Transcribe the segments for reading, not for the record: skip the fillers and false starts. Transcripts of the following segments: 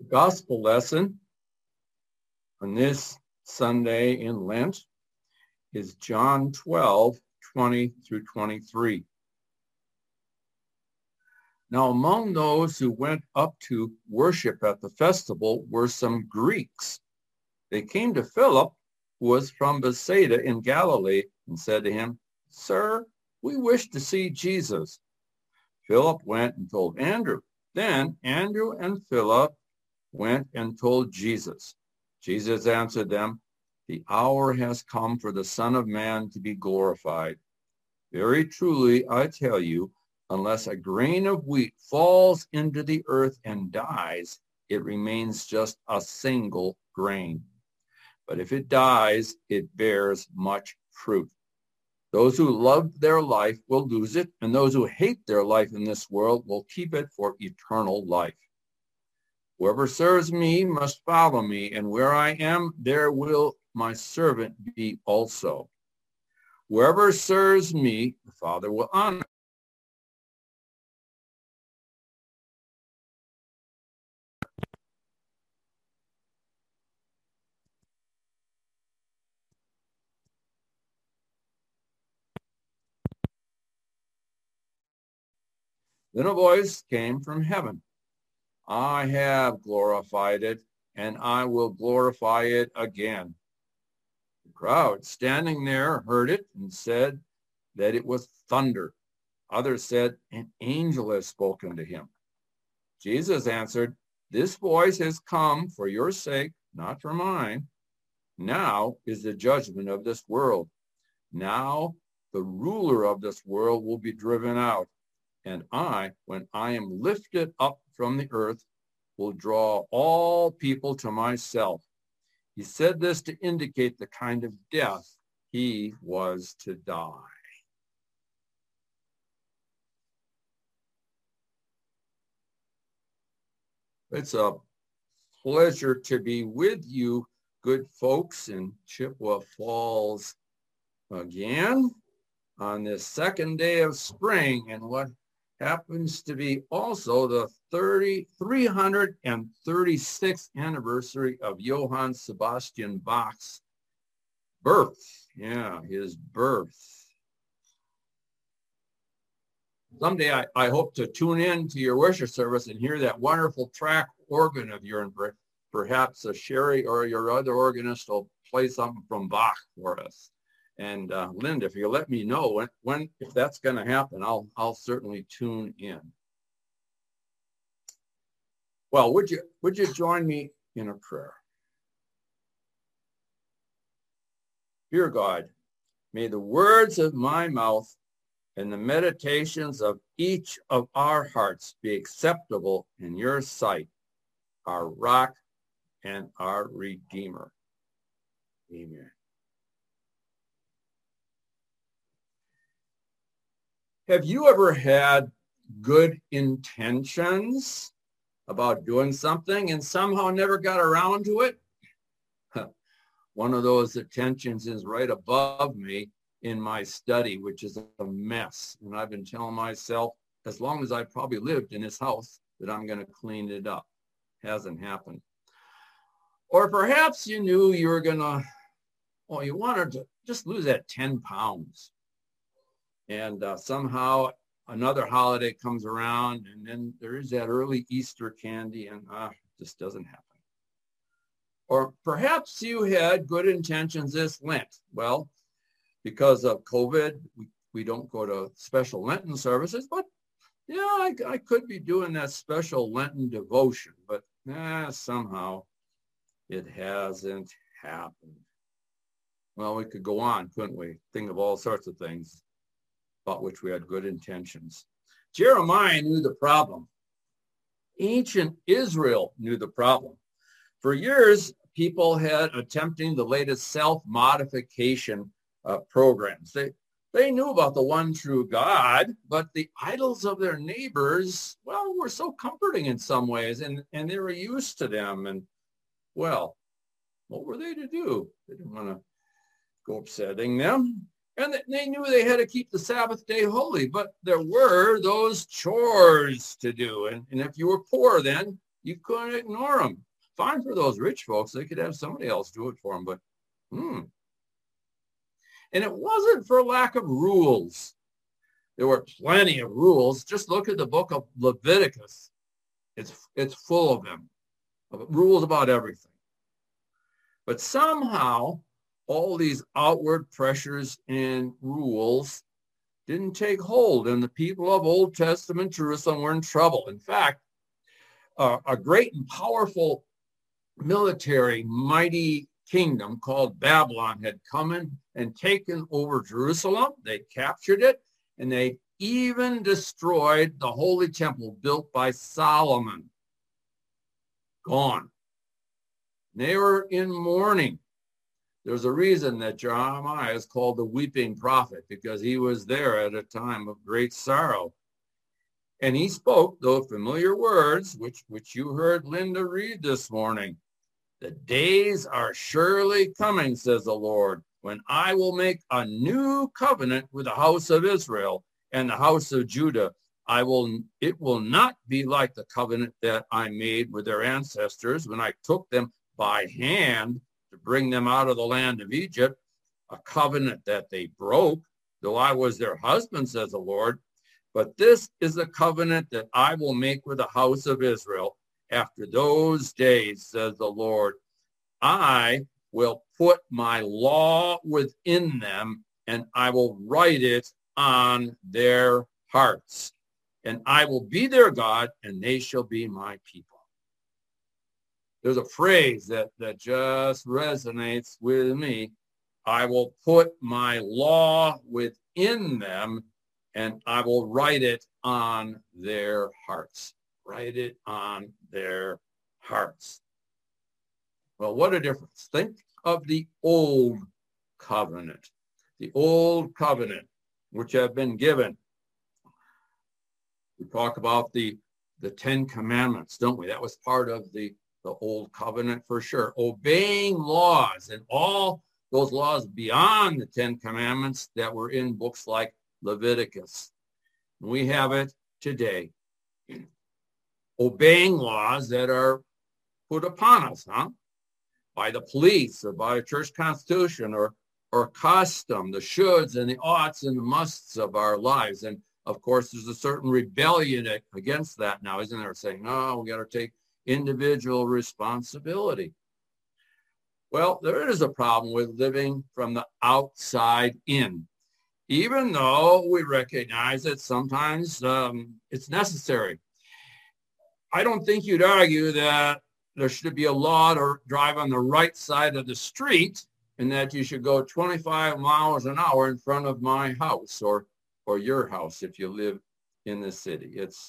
Gospel lesson on this Sunday in Lent is John 12:20 through 23. Now among those who went up to worship at the festival were some Greeks. They came to Philip, who was from Bethsaida in Galilee, and said to him, "Sir, we wish to see Jesus." Philip went and told Andrew. Then Andrew and Philip went and told Jesus. Jesus answered them, "The hour has come for the Son of Man to be glorified. Very truly, I tell you, unless a grain of wheat falls into the earth and dies, it remains just a single grain. But if it dies, it bears much fruit. Those who love their life will lose it, and those who hate their life in this world will keep it for eternal life. Whoever serves me must follow me, and where I am, there will my servant be also. Whoever serves me, the Father will honor." Then a voice came from heaven. "I have glorified it, and I will glorify it again." The crowd standing there heard it and said that it was thunder. Others said, "An angel has spoken to him." Jesus answered, "This voice has come for your sake, not for mine. Now is the judgment of this world. Now the ruler of this world will be driven out. And I, when I am lifted up from the earth, will draw all people to myself." He said this to indicate the kind of death he was to die. It's a pleasure to be with you, good folks, in Chippewa Falls again on this second day of spring, and what happens to be also the 336th anniversary of Johann Sebastian Bach's birth. Yeah, his birth. Someday I hope to tune in to your worship service and hear that wonderful track organ of yours. Perhaps Sherry or your other organist will play something from Bach for us. And Linda, if you let me know if that's going to happen, I'll certainly tune in. Well, would you join me in a prayer? Dear God, may the words of my mouth and the meditations of each of our hearts be acceptable in your sight, our rock and our Redeemer. Amen. Have you ever had good intentions about doing something and somehow never got around to it? One of those intentions is right above me in my study, which is a mess. And I've been telling myself, as long as I've probably lived in this house, that I'm going to clean it up. Hasn't happened. Or perhaps you knew you were going to, you wanted to just lose that 10 pounds. And somehow another holiday comes around, and then there is that early Easter candy, and it just doesn't happen. Or perhaps you had good intentions this Lent. Well, because of COVID, we don't go to special Lenten services, but yeah, I could be doing that special Lenten devotion, but somehow it hasn't happened. Well, we could go on, couldn't we? Think of all sorts of things about which we had good intentions. Jeremiah knew the problem. Ancient Israel knew the problem. For years, people had attempting the latest self-modification programs. They knew about the one true God, but the idols of their neighbors, well, were so comforting in some ways, and they were used to them. And, well, what were they to do? They didn't want to go upsetting them. And they knew they had to keep the Sabbath day holy, but there were those chores to do. And if you were poor then, You couldn't ignore them. Fine for those rich folks. They could have somebody else do it for them, but And it wasn't for lack of rules. There were plenty of rules. Just look at the book of Leviticus. It's full of them, of rules about everything. But somehow, all these outward pressures and rules didn't take hold, and the people of Old Testament Jerusalem were in trouble. In fact, a great and powerful military, mighty kingdom called Babylon had come in and taken over Jerusalem. They captured it, and they even destroyed the holy temple built by Solomon. Gone. They were in mourning. There's a reason that Jeremiah is called the weeping prophet, because he was there at a time of great sorrow. And he spoke those familiar words, which you heard Linda read this morning. The days are surely coming, says the Lord, when I will make a new covenant with the house of Israel and the house of Judah. It will not be like the covenant that I made with their ancestors when I took them by hand to bring them out of the land of Egypt, a covenant that they broke, though I was their husband, says the Lord. But this is the covenant that I will make with the house of Israel after those days, says the Lord. I will put my law within them, and I will write it on their hearts. And I will be their God, and they shall be my people. There's a phrase that just resonates with me. I will put my law within them, and I will write it on their hearts. Write it on their hearts. Well, what a difference. Think of the old covenant. The old covenant, which have been given. We talk about the 10 Commandments, don't we? That was part of the old covenant for sure. Obeying laws and all those laws beyond the 10 Commandments that were in books like Leviticus. We have it today. Obeying laws that are put upon us, by the police or by a church constitution or custom, the shoulds and the oughts and the musts of our lives. And of course, there's a certain rebellion against that now, isn't there? Saying, no, we got to take individual responsibility. Well, there is a problem with living from the outside in, even though we recognize that sometimes it's necessary. I don't think you'd argue that there should be a law to drive on the right side of the street and that you should go 25 miles an hour in front of my house or your house if you live in the city.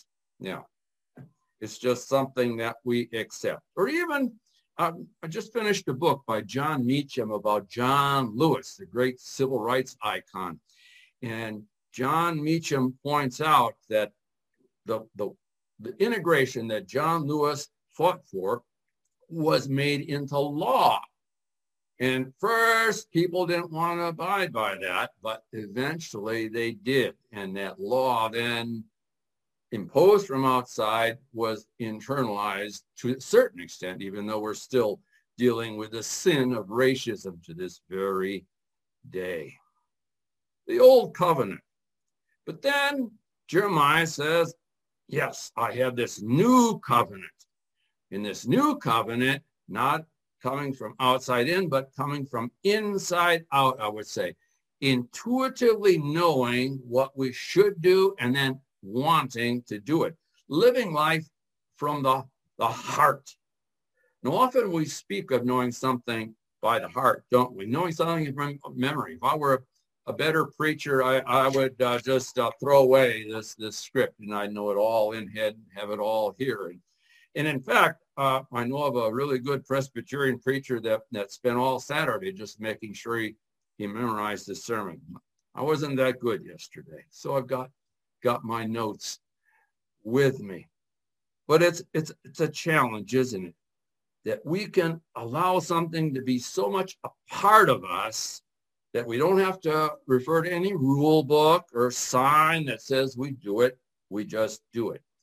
It's just something that we accept. Or even, I just finished a book by John Meacham about John Lewis, the great civil rights icon. And John Meacham points out that the integration that John Lewis fought for was made into law. And first, people didn't want to abide by that, but eventually they did. And that law then imposed from outside was internalized to a certain extent, even though we're still dealing with the sin of racism to this very day. The old covenant. But then Jeremiah says, yes, I have this new covenant. In this new covenant, not coming from outside in, but coming from inside out, I would say. Intuitively knowing what we should do and then wanting to do it. Living life from the heart. Now, often we speak of knowing something by the heart, don't we? Knowing something from memory. If I were a better preacher, I would just throw away this script and I'd know it all in head, have it all here. And in fact, I know of a really good Presbyterian preacher that spent all Saturday just making sure he memorized his sermon. I wasn't that good yesterday, so I've got my notes with me. But it's a challenge, isn't it? That we can allow something to be so much a part of us that we don't have to refer to any rule book or sign that says we do it. We just do it.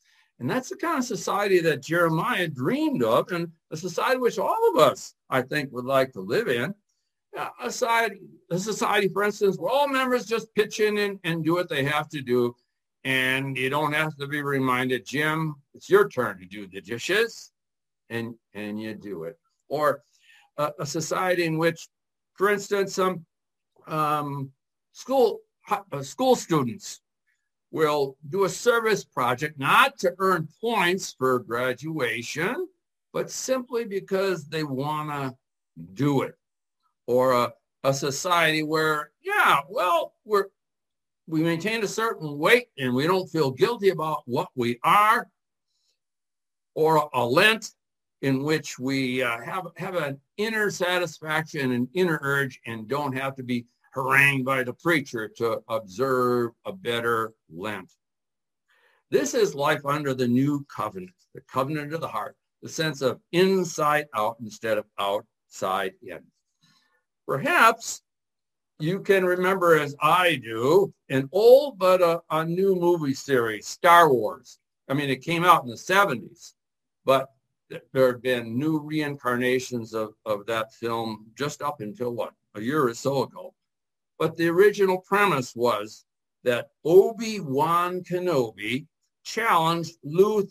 And that's the kind of society that Jeremiah dreamed of, and a society which all of us, I think, would like to live in. A society, for instance, where all members just pitch in and do what they have to do. And you don't have to be reminded, Jim, it's your turn to do the dishes, and you do it. Or a society in which, for instance, some school students will do a service project, not to earn points for graduation, but simply because they want to do it. Or a society where, we maintain a certain weight and we don't feel guilty about what we are. Or a Lent in which we have an inner satisfaction, an inner urge, and don't have to be harangued by the preacher to observe a better Lent. This is life under the new covenant, the covenant of the heart, the sense of inside out instead of outside in. Perhaps you can remember, as I do, an old but a new movie series, Star Wars. I mean, it came out in the 70s, but there have been new reincarnations of that film just up until, a year or so ago. But the original premise was that Obi-Wan Kenobi challenged Luke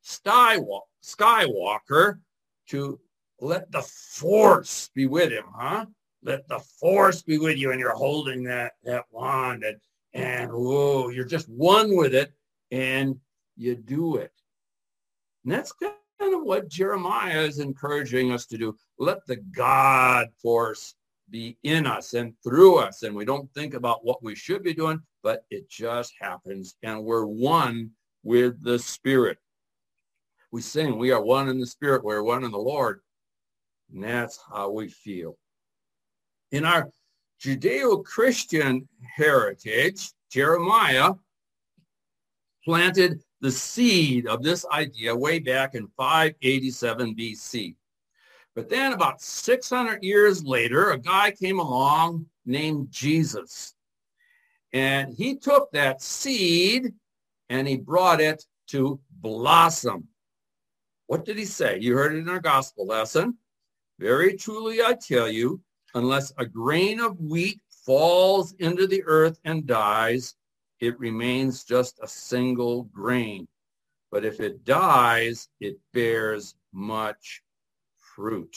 Skywalker to let the Force be with him, Let the Force be with you, and you're holding that wand, and whoa, you're just one with it, and you do it. And that's kind of what Jeremiah is encouraging us to do. Let the God Force be in us and through us, and we don't think about what we should be doing, but it just happens, and we're one with the Spirit. We sing, we are one in the Spirit, we're one in the Lord, and that's how we feel. In our Judeo-Christian heritage, Jeremiah planted the seed of this idea way back in 587 BC. But then about 600 years later, a guy came along named Jesus. And he took that seed and he brought it to blossom. What did he say? You heard it in our gospel lesson. Very truly, I tell you, unless a grain of wheat falls into the earth and dies, it remains just a single grain. But if it dies, it bears much fruit.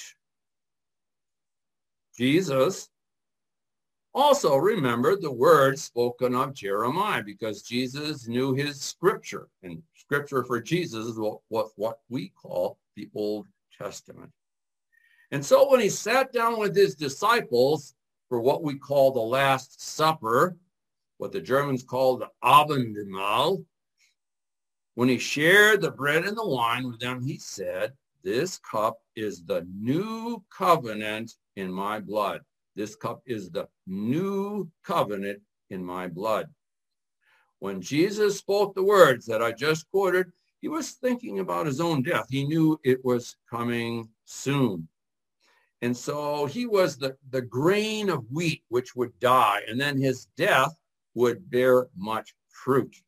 Jesus also remembered the words spoken of Jeremiah, because Jesus knew his scripture. And scripture for Jesus is what we call the Old Testament. And so when he sat down with his disciples for what we call the Last Supper, what the Germans call the Abendmahl, when he shared the bread and the wine with them, he said, "This cup is the new covenant in my blood. This cup is the new covenant in my blood." When Jesus spoke the words that I just quoted, he was thinking about his own death. He knew it was coming soon. And so he was the grain of wheat which would die, and then his death would bear much fruit.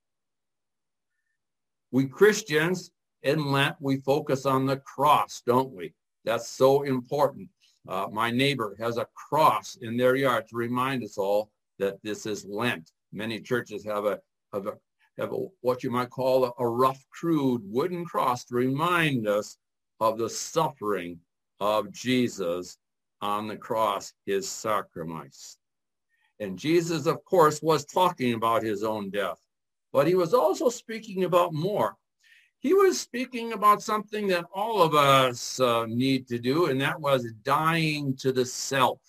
We Christians in Lent, we focus on the cross, don't we? That's so important. My neighbor has a cross in their yard to remind us all that this is Lent. Many churches have a what you might call a rough, crude wooden cross to remind us of the suffering of Jesus on the cross, his sacrifice. And Jesus, of course, was talking about his own death, but he was also speaking about more. He was speaking about something that all of us need to do, and that was dying to the self.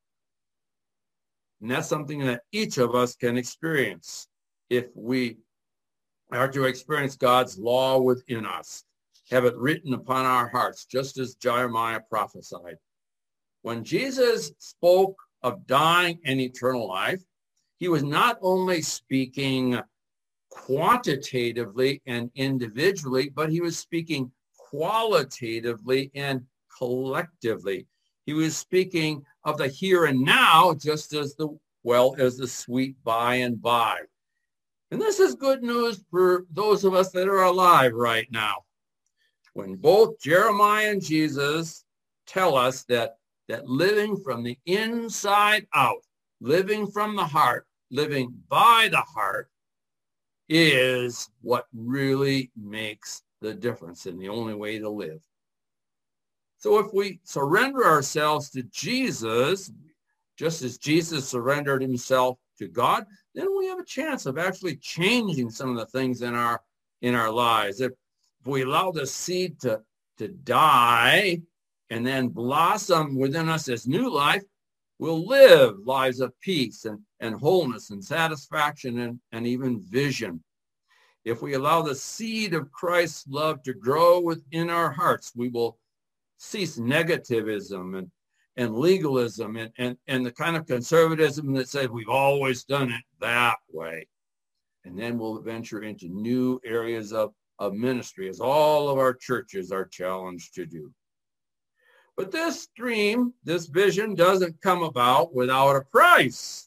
And that's something that each of us can experience if we are to experience God's law within us, have it written upon our hearts, just as Jeremiah prophesied. When Jesus spoke of dying and eternal life, he was not only speaking quantitatively and individually, but he was speaking qualitatively and collectively. He was speaking of the here and now just as well as the sweet by and by. And this is good news for those of us that are alive right now. When both Jeremiah and Jesus tell us that living from the inside out, living from the heart, living by the heart is what really makes the difference and the only way to live. So if we surrender ourselves to Jesus, just as Jesus surrendered himself to God, then we have a chance of actually changing some of the things in our lives. If we allow the seed to die and then blossom within us as new life, we'll live lives of peace and wholeness and satisfaction and even vision. If we allow the seed of Christ's love to grow within our hearts, we will cease negativism and legalism and the kind of conservatism that says we've always done it that way. And then we'll venture into new areas of ministry, as all of our churches are challenged to do. But this dream, this vision doesn't come about without a price.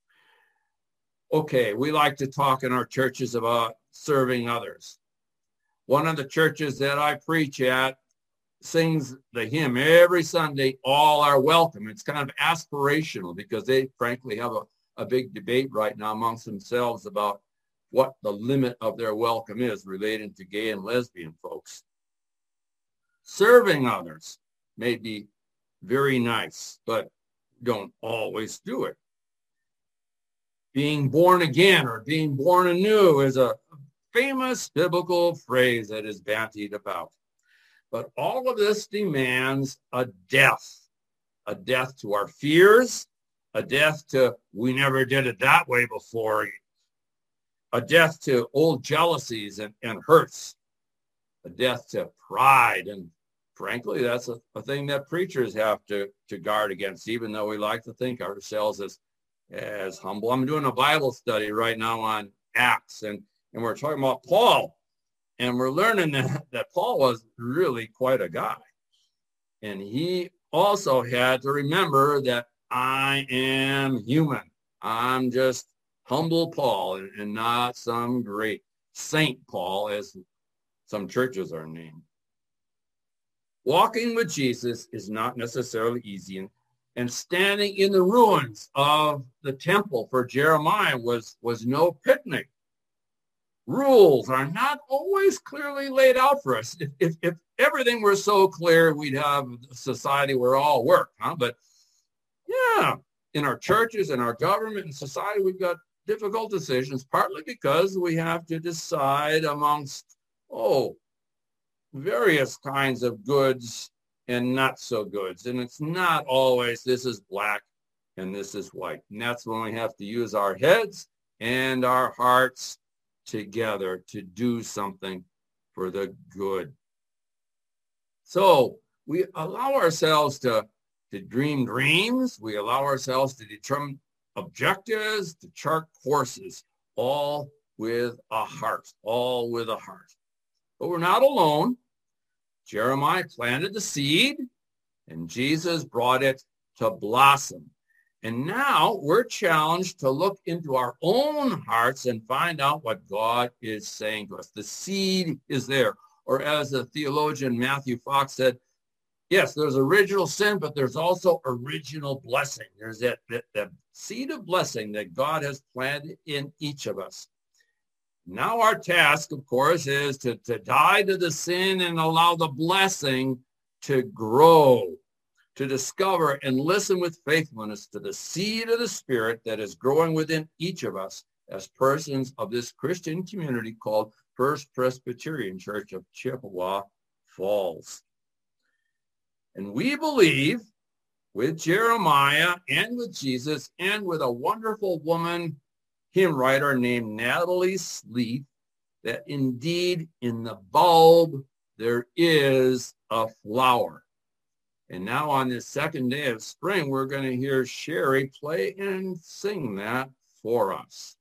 Okay, we like to talk in our churches about serving others. One of the churches that I preach at sings the hymn every Sunday, All Are Welcome. It's kind of aspirational because they frankly have a big debate right now amongst themselves about what the limit of their welcome is relating to gay and lesbian folks. Serving others may be very nice, but don't always do it. Being born again or being born anew is a famous biblical phrase that is bandied about. But all of this demands a death to our fears, a death to we never did it that way before, a death to old jealousies and hurts, a death to pride. And frankly, that's a thing that preachers have to guard against, even though we like to think ourselves as humble. I'm doing a Bible study right now on Acts, and we're talking about Paul. And we're learning that Paul was really quite a guy. And he also had to remember that I am human. I'm just humble Paul and not some great Saint Paul, as some churches are named. Walking with Jesus is not necessarily easy. And standing in the ruins of the temple for Jeremiah was no picnic. Rules are not always clearly laid out for us. If everything were so clear, we'd have a society where all work, huh? But yeah, in our churches, in our government and society, we've got difficult decisions, partly because we have to decide amongst, various kinds of goods and not so goods. And it's not always this is black and this is white. And that's when we have to use our heads and our hearts together to do something for the good. So we allow ourselves to dream dreams. We allow ourselves to determine objectives, to chart courses, all with a heart, But we're not alone. Jeremiah planted the seed and Jesus brought it to blossom. And now we're challenged to look into our own hearts and find out what God is saying to us. The seed is there. Or as the theologian Matthew Fox said, yes, there's original sin, but there's also original blessing. There's that seed of blessing that God has planted in each of us. Now our task, of course, is to die to the sin and allow the blessing to grow, to discover and listen with faithfulness to the seed of the Spirit that is growing within each of us as persons of this Christian community called First Presbyterian Church of Chippewa Falls. And we believe with Jeremiah and with Jesus and with a wonderful woman hymn writer named Natalie Sleeth that indeed in the bulb there is a flower. And now on this second day of spring, we're going to hear Sherry play and sing that for us.